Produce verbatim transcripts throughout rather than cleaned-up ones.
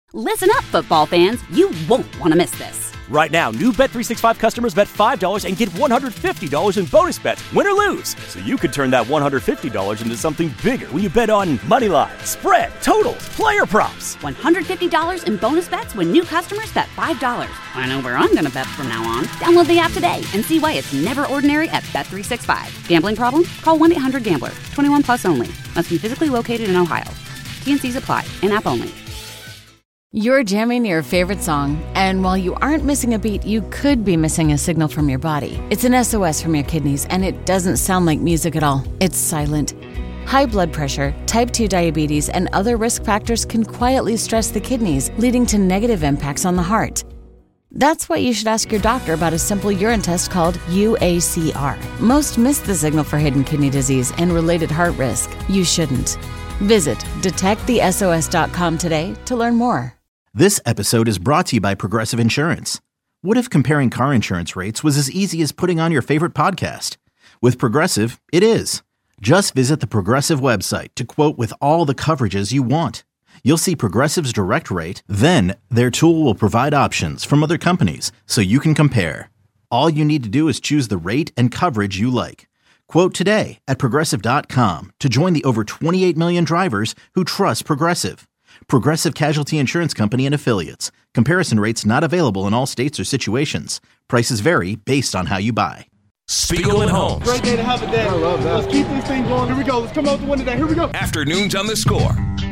Listen up, football fans. You won't want to miss this. Right now, new Bet three sixty-five customers bet five dollars and get one hundred fifty dollars in bonus bets, win or lose. So you could turn that one hundred fifty dollars into something bigger when you bet on money line, spread, totals, player props. one hundred fifty dollars in bonus bets when new customers bet five dollars. I know where I'm going to bet from now on. Download the app today and see why it's never ordinary at Bet three sixty-five. Gambling problem? Call one eight hundred gambler. twenty-one plus only. Must be physically located in Ohio. T N Cs apply. In-app only. You're jamming your favorite song, and while you aren't missing a beat, you could be missing a signal from your body. It's an S O S from your kidneys, and it doesn't sound like music at all. It's silent. High blood pressure, type two diabetes, and other risk factors can quietly stress the kidneys, leading to negative impacts on the heart. That's why you should ask your doctor about a simple urine test called U A C R. Most miss the signal for hidden kidney disease and related heart risk. You shouldn't. Visit detect the S O S dot com today to learn more. This episode is brought to you by Progressive Insurance. What if comparing car insurance rates was as easy as putting on your favorite podcast? With Progressive, it is. Just visit the Progressive website to quote with all the coverages you want. You'll see Progressive's direct rate, then their tool will provide options from other companies so you can compare. All you need to do is choose the rate and coverage you like. Quote today at Progressive dot com to join the over twenty-eight million drivers who trust Progressive. Progressive Casualty Insurance Company and Affiliates. Comparison rates not available in all states or situations. Prices vary based on how you buy. Spiegel and Holmes. Great day to have a day. I love that. Let's keep this thing going. Here we go. Let's come out the window today. Here we go. Afternoons on The Score.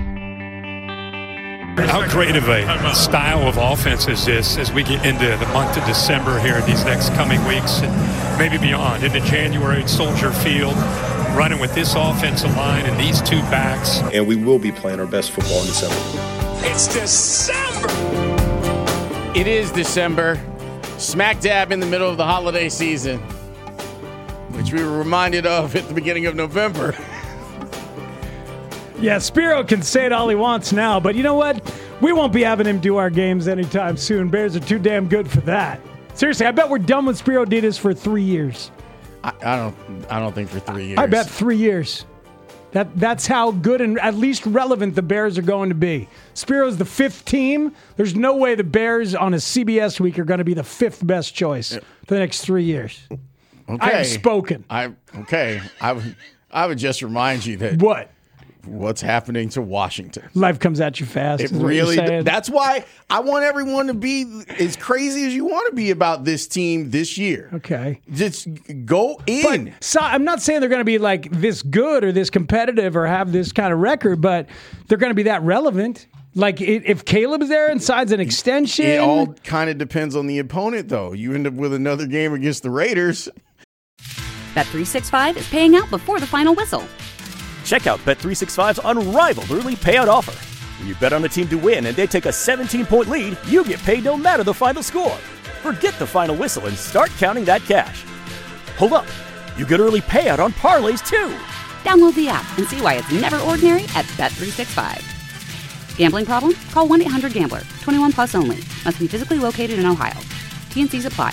How creative a style of offense is this as we get into the month of December here in these next coming weeks and maybe beyond, into January at Soldier Field, running with this offensive line and these two backs. And we will be playing our best football in December. It's December! It is December, smack dab in the middle of the holiday season, which we were reminded of at the beginning of November. Yeah, Spiro can say it all he wants now, but you know what? We won't be having him do our games anytime soon. Bears are too damn good for that. Seriously, I bet we're done with Spiro Ditas for three years. I, I don't I don't think for three years. I bet three years. That That's how good and at least relevant the Bears are going to be. Spiro's the fifth team. There's no way the Bears on a C B S week are going to be the fifth best choice for the next three years. Okay. I have spoken. I Okay. I would, I would just remind you that... What? What's happening to Washington. Life comes at you fast. It really. That's why I want everyone to be as crazy as you want to be about this team this year. Okay. Just go in. But, so, I'm not saying they're going to be like this good or this competitive or have this kind of record, but they're going to be that relevant. Like if Caleb's there and signs an extension. It all kind of depends on the opponent, though. You end up with another game against the Raiders. Bet three sixty-five is paying out before the final whistle. Check out Bet three sixty-five's unrivaled early payout offer. When you bet on a team to win and they take a seventeen-point lead, you get paid no matter the final score. Forget the final whistle and start counting that cash. Hold up. You get early payout on parlays, too. Download the app and see why it's never ordinary at Bet three sixty-five. Gambling problem? Call one eight hundred gambler. twenty-one plus only. Must be physically located in Ohio. T N Cs apply.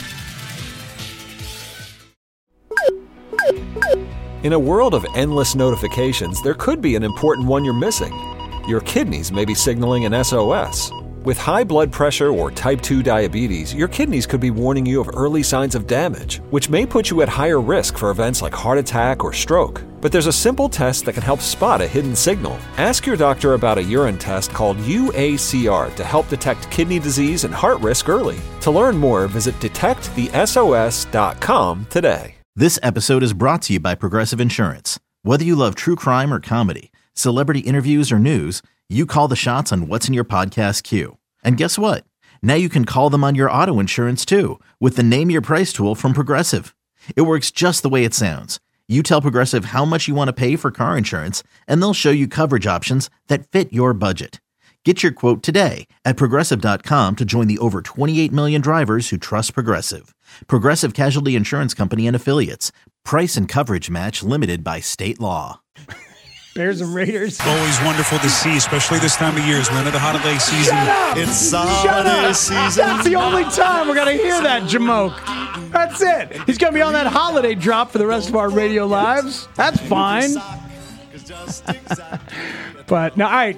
In a world of endless notifications, there could be an important one you're missing. Your kidneys may be signaling an S O S. With high blood pressure or type two diabetes, your kidneys could be warning you of early signs of damage, which may put you at higher risk for events like heart attack or stroke. But there's a simple test that can help spot a hidden signal. Ask your doctor about a urine test called U A C R to help detect kidney disease and heart risk early. To learn more, visit detect the S O S dot com today. This episode is brought to you by Progressive Insurance. Whether you love true crime or comedy, celebrity interviews or news, you call the shots on what's in your podcast queue. And guess what? Now you can call them on your auto insurance too with the Name Your Price tool from Progressive. It works just the way it sounds. You tell Progressive how much you want to pay for car insurance, and they'll show you coverage options that fit your budget. Get your quote today at Progressive dot com to join the over twenty-eight million drivers who trust Progressive. Progressive Casualty Insurance Company and Affiliates. Price and coverage match limited by state law. Bears and Raiders. Always wonderful to see, especially this time of year as we're into the holiday season. Shut up! It's Shut holiday up! season. That's the only time we're going to hear that, Jamoke. That's it. He's going to be on that holiday drop for the rest of our radio lives. That's fine. But, now, all right.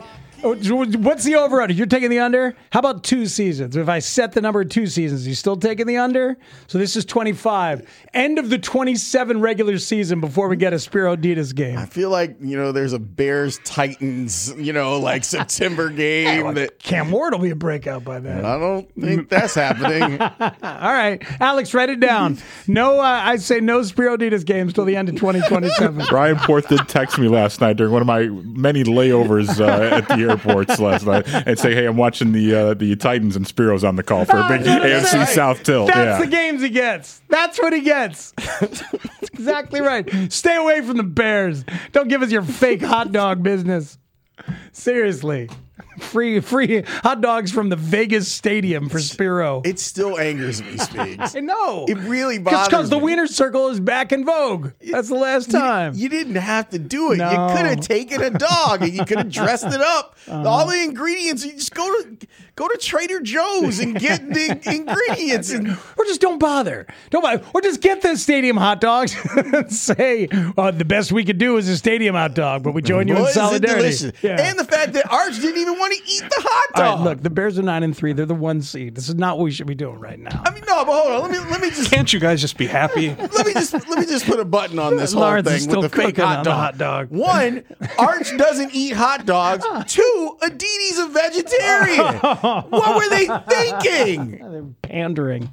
What's the over-under? You're taking the under? How about two seasons? If I set the number at two seasons, you still taking the under? So this is twenty-five. End of the twenty-seven regular season before we get a Spiro Adidas game. I feel like, you know, there's a Bears-Titans, you know, like September game. Hey, well, that Cam Ward will be a breakout by then. I don't think that's happening. All right. Alex, write it down. No, uh, I say no Spiro Adidas games till the end of twenty twenty-seven. Brian Porth did text me last night during one of my many layovers uh, at the airports last night and say, hey, I'm watching the uh, the Titans and Spiro's on the call for a big A F C South tilt. That's yeah. the games he gets. That's what he gets. That's exactly right. Stay away from the Bears. Don't give us your fake hot dog business. Seriously. Free free hot dogs from the Vegas Stadium for Spiro. It still angers me, Speaks. I know. It really bothers me. Because the Wiener Circle is back in vogue. That's the last time. You, you didn't have to do it. No. You could have taken a dog and you could have dressed it up. Uh-huh. All the ingredients, you just go to go to Trader Joe's and get the ingredients. And, or just don't bother. Don't bother. Or just get the stadium hot dogs and say, uh, the best we could do is a stadium hot dog, but we join you Boy, in solidarity. Is it delicious. Yeah. And the fact that Arch didn't even want to eat the hot dog. All right, look, the Bears are nine and three. They're the one seed. This is not what we should be doing right now. I mean, no, but hold on. Let me let me just. Can't you guys just be happy? Let me just let me just put a button on this whole Lawrence is thing still with the fake cooking hot on dog. the hot dog. One, Arch doesn't eat hot dogs. Two, Aditi's a vegetarian. What were they thinking? They're pandering.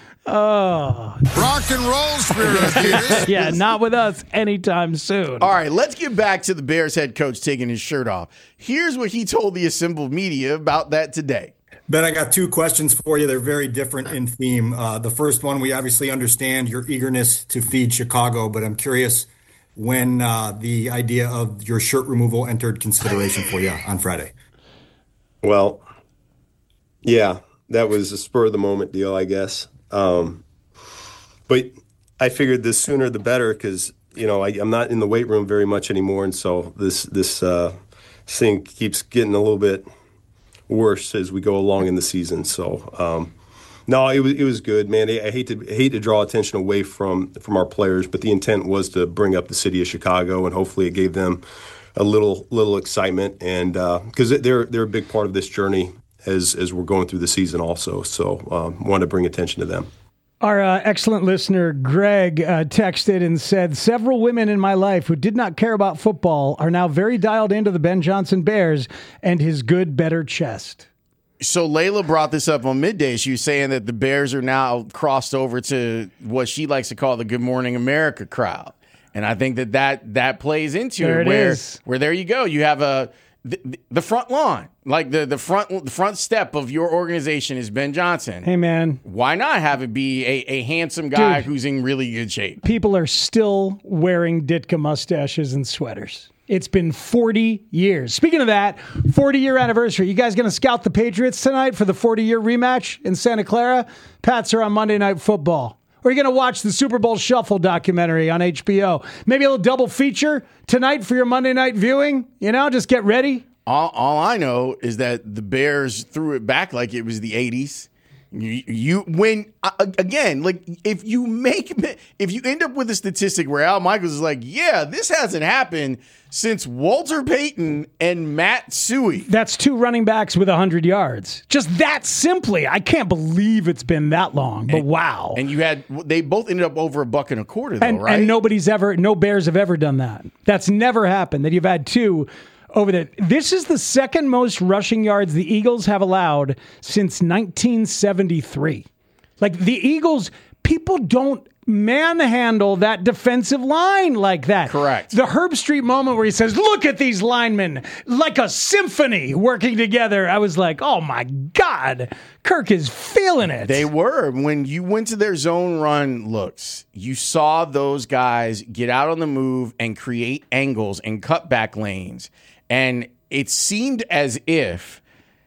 Oh. Rock and roll spirit. Yeah, not with us anytime soon. All right, let's get back to the Bears head coach taking his shirt off. Here's what he told the assembled media about that today. Ben, I got two questions for you. They're very different in theme. Uh, the first one, we obviously understand your eagerness to feed Chicago, but I'm curious when uh, the idea of your shirt removal entered consideration for you on Friday. Well, yeah, that was a spur of the moment deal, I guess. Um, but I figured the sooner the better because, you know, I, I'm not in the weight room very much anymore. And so this, this uh, thing keeps getting a little bit worse as we go along in the season. So, um, no, it was, it was good, man. I, I hate to I hate to draw attention away from, from our players, but the intent was to bring up the city of Chicago, and hopefully it gave them a little little excitement, and because uh, they're they're a big part of this journey as as we're going through the season also. So um, wanted to bring attention to them. Our uh, excellent listener, Greg, uh, texted and said, several women in my life who did not care about football are now very dialed into the Ben Johnson Bears and his good, better chest. So Layla brought this up on midday. She was saying that the Bears are now crossed over to what she likes to call the Good Morning America crowd. And I think that that, that plays into there it, it where, is. where there you go. You have a the, the front lawn, like the, the front the front step of your organization is Ben Johnson. Hey, man. Why not have it be a, a handsome guy Dude, who's in really good shape? People are still wearing Ditka mustaches and sweaters. It's been forty years. Speaking of that, forty-year anniversary. You guys going to scout the Patriots tonight for the forty-year rematch in Santa Clara? Pats are on Monday Night Football. Or are you going to watch the Super Bowl Shuffle documentary on H B O? Maybe a little double feature tonight for your Monday night viewing? You know, just get ready. All, all I know is that the Bears threw it back like it was the eighties. You, you when uh, again, like if you make if you end up with a statistic where Al Michaels is like, yeah, this hasn't happened since Walter Payton and Matt Suhey. That's two running backs with one hundred yards. Just that simply. I can't believe it's been that long, but and, wow. And you had, they both ended up over a buck and a quarter, though, and, right? And nobody's ever, no Bears have ever done that. That's never happened, that you've had two over there. This is the second most rushing yards the Eagles have allowed since nineteen seventy-three. Like the Eagles, people don't manhandle that defensive line like that. Correct. The Herb Street moment where he says, look at these linemen like a symphony working together. I was like, oh my God, Kirk is feeling it. They were. When you went to their zone run looks, you saw those guys get out on the move and create angles and cutback lanes. And it seemed as if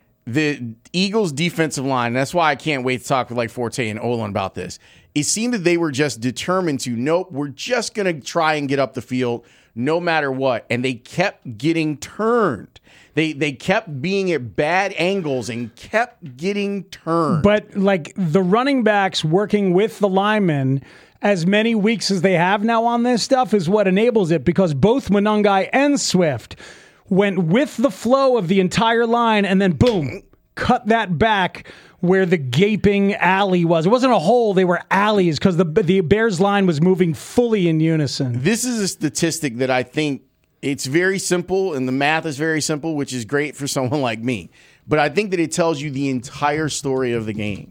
the Eagles' defensive line, that's why I can't wait to talk with like Forte and Olin about this. It seemed that they were just determined to, nope, we're just going to try and get up the field no matter what. And they kept getting turned. They they kept being at bad angles and kept getting turned. But like the running backs working with the linemen as many weeks as they have now on this stuff is what enables it, because both Monangai and Swift went with the flow of the entire line, and then boom, cut that back where the gaping alley was. It wasn't a hole, they were alleys because the, the Bears line was moving fully in unison. This is a statistic that I think it's very simple, and the math is very simple, which is great for someone like me. But I think that it tells you the entire story of the game.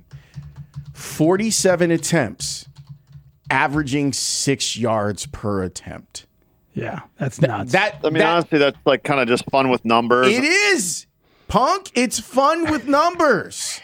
forty-seven attempts, averaging six yards per attempt. Yeah, that's nuts. That, I mean, that, honestly, that's like kind of just fun with numbers. It is, Punk. It's fun with numbers.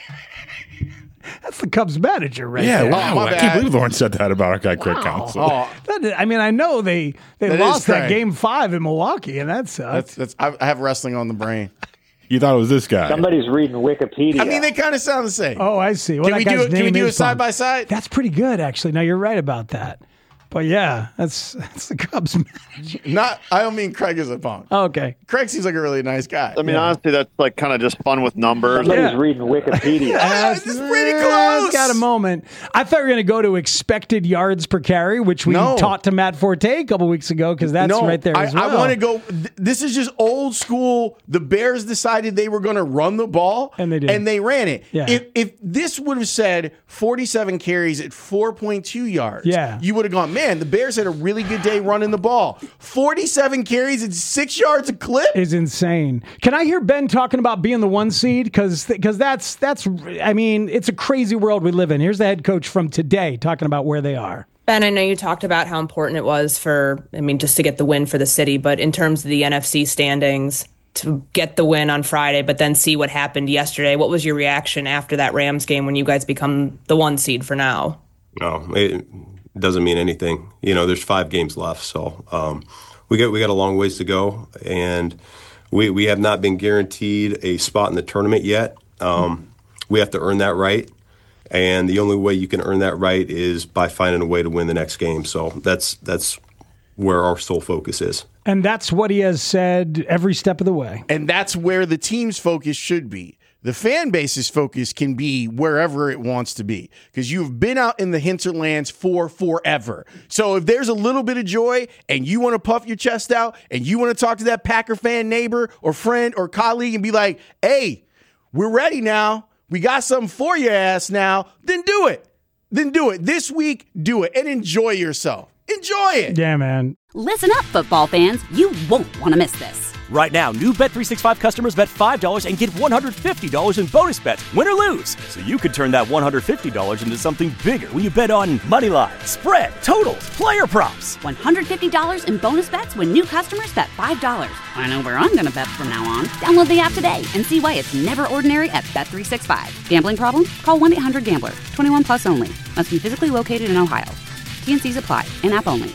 That's the Cubs manager right yeah, there. wow. Oh, I can't believe Lauren said that about our guy, Craig Wow. Counsell. Oh, That- I mean, I know they, they That is lost that Craig. game five in Milwaukee, and that sucks. that's, that's, I I have wrestling on the brain. You thought it was this guy. Somebody's reading Wikipedia. I mean, they kind of sound the same. Oh, I see. Well, Can that we guy's do it? Can we name do is it side Punk. by side? That's pretty good, actually. Now, you're right about that. But yeah, that's that's the Cubs manager. Not. I don't mean Craig is a punk. Oh, okay. Craig seems like a really nice guy. I mean, honestly, that's like kind of just fun with numbers. Somebody's Yeah. reading Wikipedia. That's it's pretty yeah, close. it's got a moment. I thought we were going to go to expected yards per carry, which we No. taught to Matt Forte a couple weeks ago, because that's no, right there I, as well. I want to go. th- This is just old school. The Bears decided they were going to run the ball, And they did. and they ran it. Yeah. If if this would have said forty-seven carries at four point two yards, Yeah. you would have gone, man, the Bears had a really good day running the ball. forty-seven carries at six yards a clip. Is insane. Can I hear Ben talking about being the one seed? Because because that's that's I mean, it's a crazy world we live in. Here's the head coach from today talking about where they are. Ben, I know you talked about how important it was for, I mean, just to get the win for the city, but in terms of the N F C standings, to get the win on Friday, but then see what happened yesterday, what was your reaction after that Rams game when you guys become the one seed for now? No, it doesn't mean anything. You know, there's five games left, so um, we got we got a long ways to go, and we we have not been guaranteed a spot in the tournament yet. Um, we have to earn that right, and the only way you can earn that right is by finding a way to win the next game. So that's that's where our sole focus is. And that's what he has said every step of the way. And that's where the team's focus should be. The fan base's focus can be wherever it wants to be, because you've been out in the hinterlands for forever. So if there's a little bit of joy and you want to puff your chest out and you want to talk to that Packer fan neighbor or friend or colleague and be like, hey, we're ready now. We got something for your ass now. Then do it. Then do it. This week, do it and enjoy yourself. Enjoy it. Yeah, man. Listen up, football fans. You won't want to miss this. Right now, new Bet three sixty-five customers bet five dollars and get one hundred fifty dollars in bonus bets, win or lose. So you could turn that one hundred fifty dollars into something bigger when you bet on money line, spread, totals, player props. one hundred fifty dollars in bonus bets when new customers bet five dollars. I know where I'm going to bet from now on. Download the app today and see why it's never ordinary at Bet three sixty-five. Gambling problem? Call one eight hundred gambler. twenty-one plus only. Must be physically located in Ohio. T and C's apply. In-app only.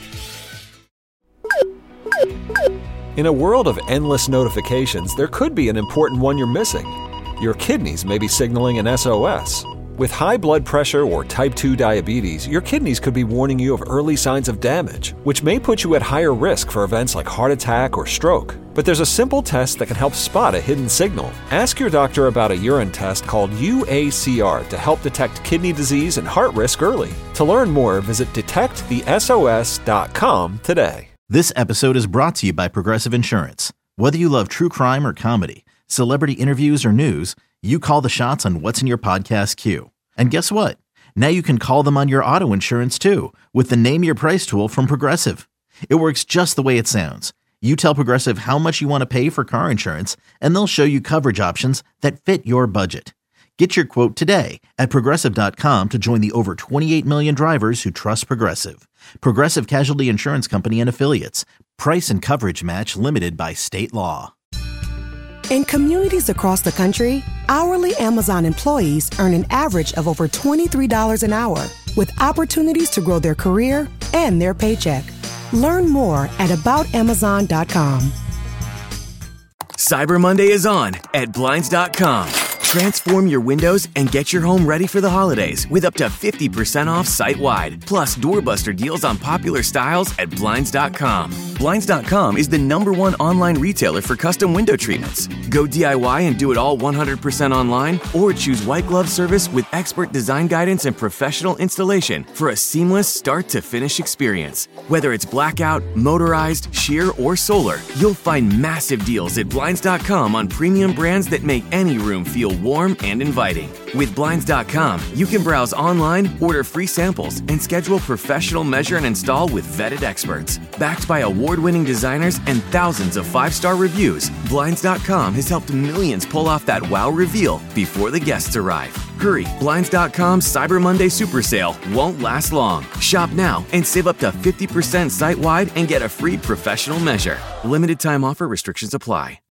In a world of endless notifications, there could be an important one you're missing. Your kidneys may be signaling an S O S. With high blood pressure or type two diabetes, your kidneys could be warning you of early signs of damage, which may put you at higher risk for events like heart attack or stroke. But there's a simple test that can help spot a hidden signal. Ask your doctor about a urine test called U A C R to help detect kidney disease and heart risk early. To learn more, visit detect the S O S dot com today. This episode is brought to you by Progressive Insurance. Whether you love true crime or comedy, celebrity interviews or news, you call the shots on what's in your podcast queue. And guess what? Now you can call them on your auto insurance too with the Name Your Price tool from Progressive. It works just the way it sounds. You tell Progressive how much you want to pay for car insurance, and they'll show you coverage options that fit your budget. Get your quote today at Progressive dot com to join the over twenty-eight million drivers who trust Progressive. Progressive Casualty Insurance Company and Affiliates. Price and coverage match limited by state law. In communities across the country, hourly Amazon employees earn an average of over twenty-three dollars an hour, with opportunities to grow their career and their paycheck. Learn more at about amazon dot com. Cyber Monday is on at Blinds dot com. Transform your windows and get your home ready for the holidays with up to fifty percent off site-wide. Plus, doorbuster deals on popular styles at Blinds dot com. Blinds dot com is the number one online retailer for custom window treatments. Go D I Y and do it all one hundred percent online, or choose white glove service with expert design guidance and professional installation for a seamless start-to-finish experience. Whether it's blackout, motorized, sheer, or solar, you'll find massive deals at Blinds dot com on premium brands that make any room feel warm and inviting. With Blinds dot com, you can browse online, order free samples, and schedule professional measure and install with vetted experts. Backed by award-winning designers and thousands of five-star reviews, Blinds dot com has helped millions pull off that wow reveal before the guests arrive. Hurry, Blinds dot com's Cyber Monday Super Sale won't last long. Shop now and save up to fifty percent site-wide and get a free professional measure. Limited time offer restrictions apply.